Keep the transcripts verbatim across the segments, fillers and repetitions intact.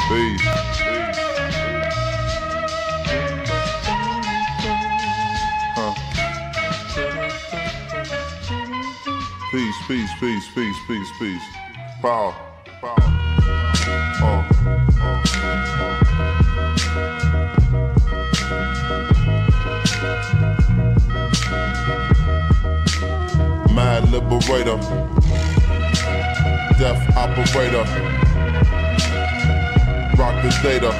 Peace. Huh. Peace, peace, peace, peace, peace, peace. Power. Power. Uh, uh. Mad liberator, death operator, rock the data,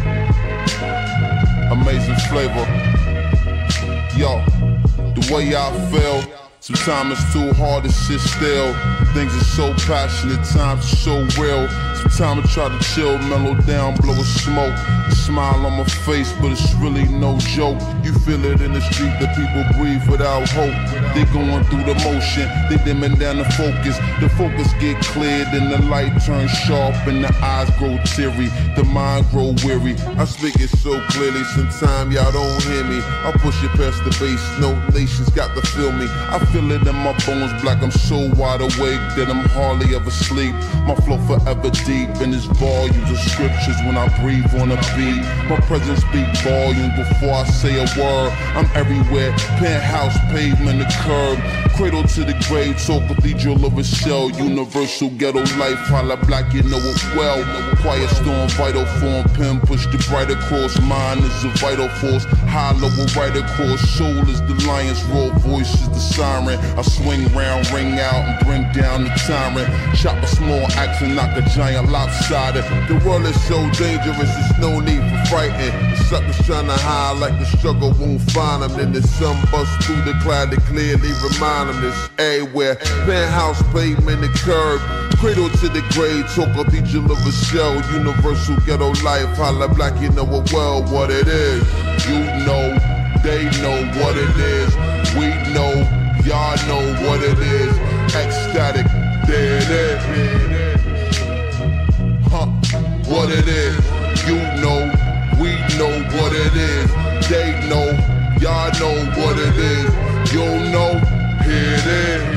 amazing flavor. Yo, the way I feel, sometimes it's too hard to sit still. Things are so passionate, times are so real. Sometimes I try to chill, mellow down, blow a smoke. A smile on my face, but it's really no joke. You feel it in the street that people breathe without hope. They going through the motion, they dimming down the focus. The focus get cleared and the light turns sharp and the eyes grow teary, the mind grow weary. I speak it so clearly, sometimes y'all don't hear me. I push it past the base, no nations got to feel me. I feel it in my bones, black, I'm so wide awake that I'm hardly ever sleep. My flow forever deep in this volumes of scriptures when I breathe on a beat. My presence speak volumes before I say a word. I'm everywhere, penthouse, pavement, the curb, cradle to the grave, talk cathedral of a shell, universal ghetto life, holla black, you know it well. Quiet storm, vital form, pen push the brighter course, mind is a vital force, hollow a right across, soul is the lion's roar, voice is the siren. I swing round, ring out, and bring down the tyrant. Chop a small axe and knock a giant lopsided. The world is so dangerous, there's no need for frightened. The suckers trying to hide like the struggle won't find them. Then the sun busts through the cloud to clearly remind them this everywhere. Penthouse, pavement, the curb, cradle to the grave, talk cathedral of a shell, universal ghetto life, holla black, you know it well what it is. You know, they know what it is. We know, y'all know what it is. Ecstatic, there it is. Huh, what it is. You know, we know what it is. They know, y'all know what it is. You'll know, here it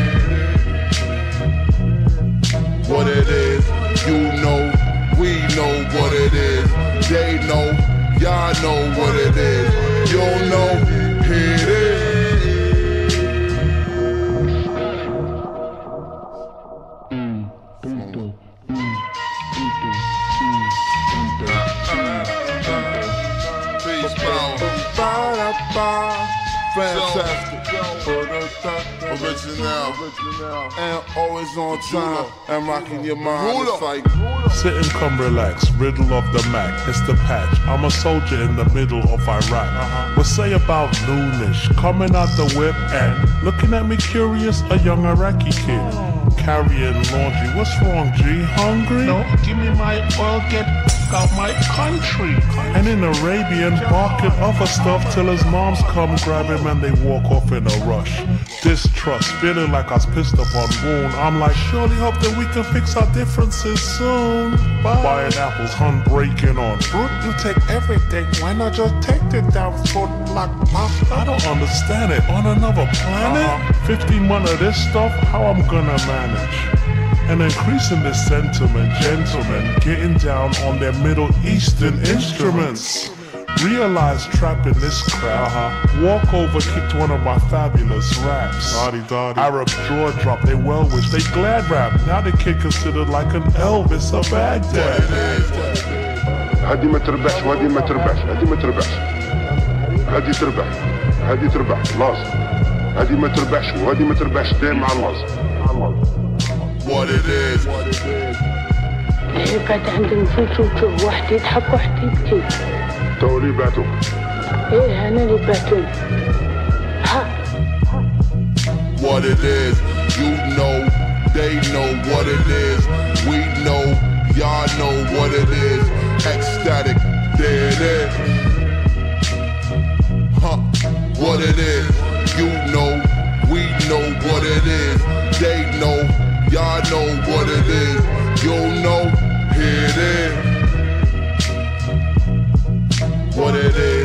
is. What it is. You know, we know what it is. They know, y'all know what it is. You'll know, here it is. Fantastic, original, and always on time, and rocking your mind. It's like sit and come relax, riddle of the Mac, it's the patch. I'm a soldier in the middle of Iraq. Uh-huh. What say about noonish, coming out the whip and looking at me curious, a young Iraqi kid. Carrying laundry, what's wrong, G? Hungry? No, give me my oil, get out my country. And in Arabian, barking other stuff till his moms come grab him and they walk off in a rush. Distrust, feeling like I was pissed upon wound. I'm like, surely hope that we can fix our differences soon. Bye. Buying apples, hun breaking on fruit. You take everything, why not just take it down fruit like pasta? I don't understand it. On another planet? Uh-huh. fifteen months of this stuff, how I'm gonna manage? And increasing this sentiment, gentlemen getting down on their Middle Eastern instruments. Realize trapping this crowd. Uh-huh. Walk over, kicked one of my fabulous raps. Dotty, dotty. Arab jaw drop, they well wish, they glad rap. Now the kid considered like an Elvis of Baghdad. هادي ما تربحش وهادي ما تربحش، هادي ما تربحش، هادي تربح، هادي تربح، لازم. هادي ما تربحش وهادي ما تربحش دايم مع اللازم. What it is. إيه قاعد عندنا فلوس وتشوف واحد يضحك واحد يبكي. تو اللي بعتوك. إيه أنا اللي بعتوني. ها. What it is, you know, they know what it is. We know, y'all know what it is. Ecstatic, there it is. Huh, what it is, you know, we know what it is. They know, y'all know what it is. You'll know, here it is. What it is.